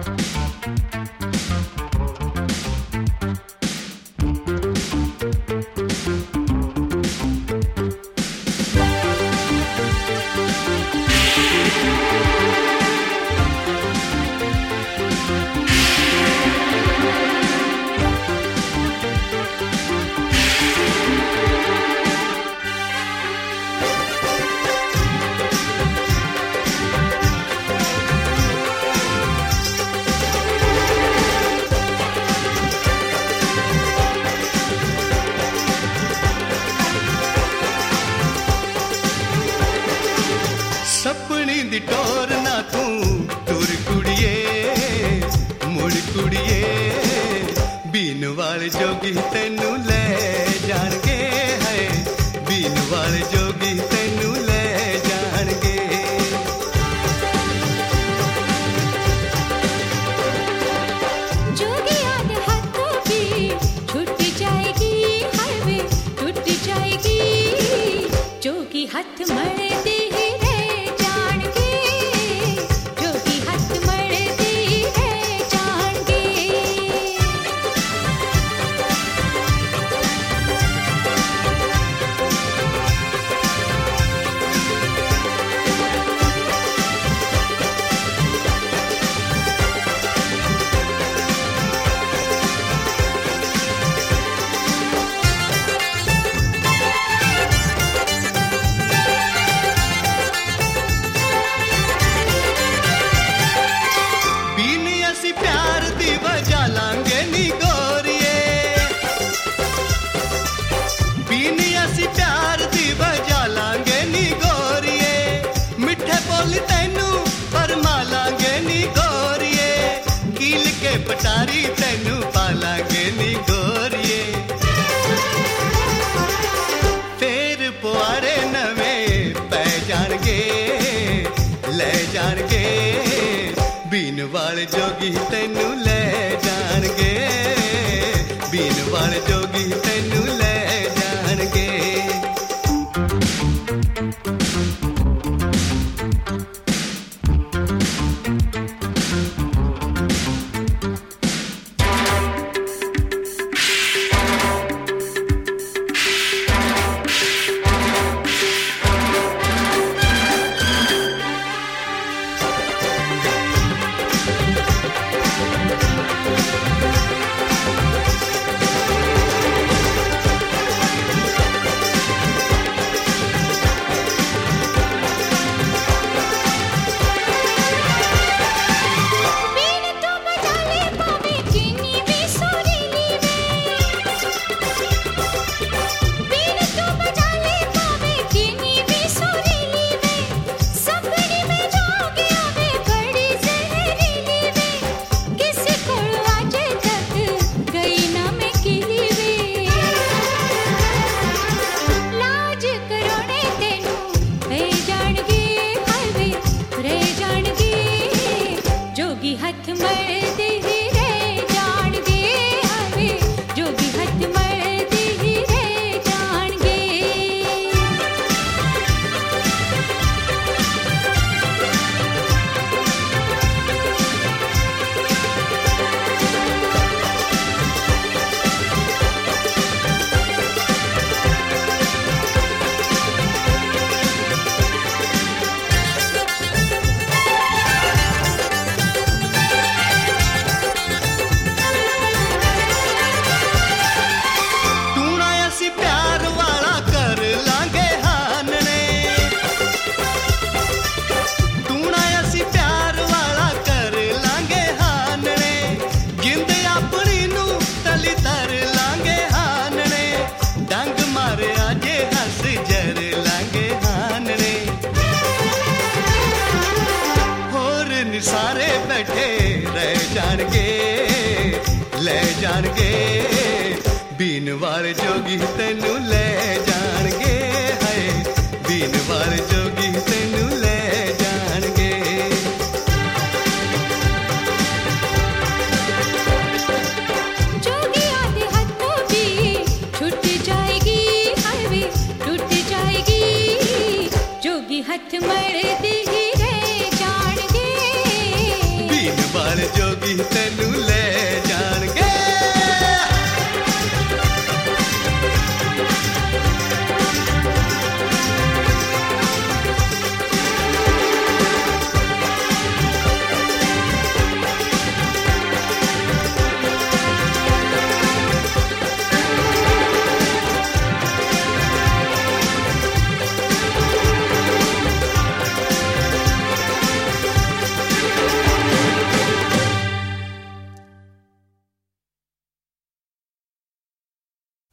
सपनी दी टोर ना तू टुर कुड़िए मुड़ कुड़िए बीन वाले जोगी तेनू ले जाणगे है बीन वाले जोगी तेनू ले जाणगे जोगी आने हाथों भी छूट जाएगी हाईवे टूट जाएगी जोगी हाथ मरे दे प्यार दी वजह लांगे नी गोरिए बीनी असी प्यार दी वजह लांगे नी गोरिए मिठे बोल तैनू फरमा लांगे नी गोरिए कील के पटारी तैनू पालांगे नी गोरिए फेर पुआरे नवे पै जाणगे ले जाणगे बीन वाले जोगी तैनू ले जाणगे बीन वाले जोगी तैनू ले जाणगे हाथ मरदे रे जाणगे हवे जोगी हाथ मरदे रे जाणगे सारे बैठे रह जाणगे ले जाणगे बीन वाले जोगी तैनू ले जाणगे है बीन वाले जोगी तैनू ले जाणगे जोगी आधे हाथों भी छूट जाएगी हाईवे टूट जाएगी जोगी हाथ मरे